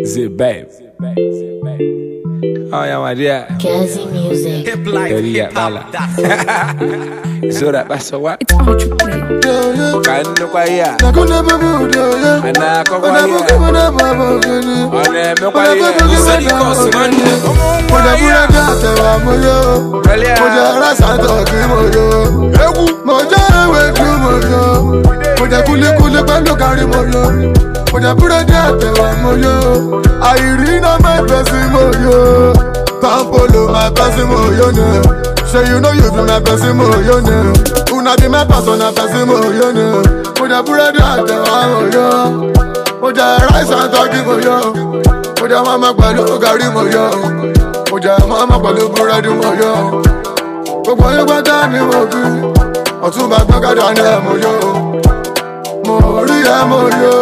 Zip babe. Oh yeah, my dear. Jazzy music. Hip life, hip hop. So that that's what. It's ultra play. Can no kwaya. Na kuna babu doya. Ana ko Kuna kwaya. buku kuna babu gani. Ana me kwaya. Sadi Kosman. Kuna bura jata wa moyo. Moja rasa toki moyo. Moja ewe tu moyo. Moja kule kule pẹ̀lú kari moyo. Moja bura jata wa moyo. Irina my person moyo. Pampolo my person moyo ne. Say you know you be my person moyo ne. Una be my personal person moyo ne. Moja bura jata wa moyo. Moja rice and turkey moyo. Moja mama pẹ̀lú kari moyo. Moja mama pẹ̀lú búrẹ́dì moyo. Gbogbo yín pátá ni mo fi. Ọ̀túnba gbọ́gàdà ni ẹ̀ moyo. Mo rí ẹ̀ moyo.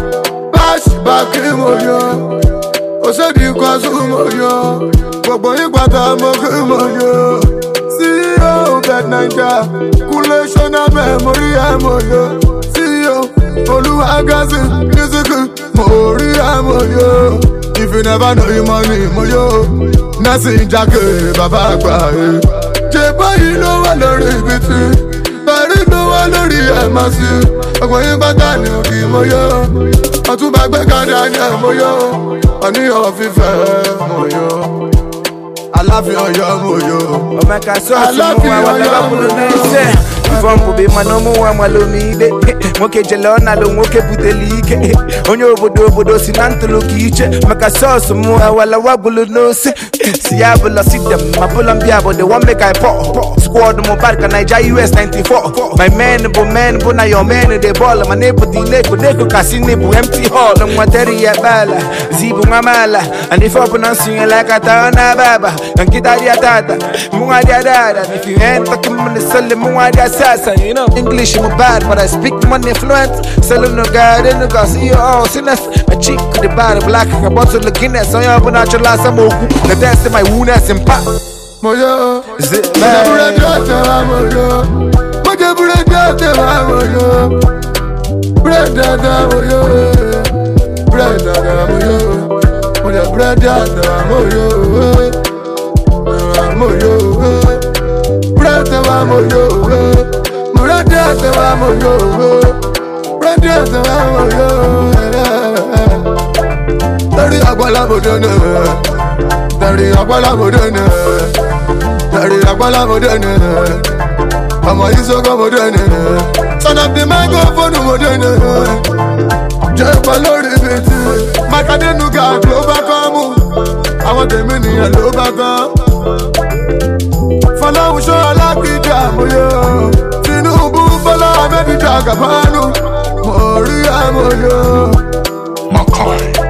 Báṣì moyo. Òṣèdì kwazú moyo. Gbogbo yín pátá mo fi moyo. CEO Bet Naija. Kúnlé ṣọ́nà bẹ́ẹ̀ mo rí ẹ̀ moyo. CEO Olúwagásí Mísíkì. Mo rí ẹ̀ moyo. If you never know your money, moyo. Nasi Jake, Baba Akbaye. Jebo yìí ló wà lórí ibi tí. Bẹ̀rí ló wà lórí ẹ̀mọ́sí. Ọgbọ̀n yín bàtà ni òkì moyo. Ọ̀túnba gbẹ́gàdà ni ẹ̀ moyo. Ọ̀níyàn fífẹ́ moyo. Aláàfin Ọ̀yọ́ moyo. Omeka so aláàfin Ọ̀yọ́. Ifompo be manomu wa malomide. Moke jelona lo moke butelike. Onyo obodo sinantulu kiche. Maka sauce mu wala wagulu no se. Siabula sidem mabulam biabo the one make I pop. Squad mo barka Naija US 94. My man bo na your man the ball. My neighbor di neko kasine bu empty hall. Mwateri ya bala. Zibu mamala. And if up and sing like a taona baba. And kitari ya tata. Munga dia dada. If you ain't talking money sell munga dia sasa. You know English I'm bad but I speak money fluent. Selling no guy no got see you all sinners. A chick with the body black. A bottle of Guinness. On your natural last time. The dance in my woundness and pop. Moyo. Moja bura jata wa moyo. Moja bura jata wa moyo. Bura jata moyo. Bura jata moyo. Moja bura jata wa moyo. Moyo. Bura jata wa moyo. Bura jata wa moyo. Bura jata wa moyo. Dari agbala modene. Dari agbala modene. Dari agbala modene. Ọmọ Isoko modene. Son of the microphone modene. Jẹ́pọ̀ lórí bìtì. Makadenuga ló bá kọ́ mú. Àwọn tèmi nìyẹn ló bá kọ́. Fọláhùnṣọ́ Alákìjà moyo. Tinubu Bọ́lá Ahmed Jagaban. Mo rí ẹ̀ moyo. Makai.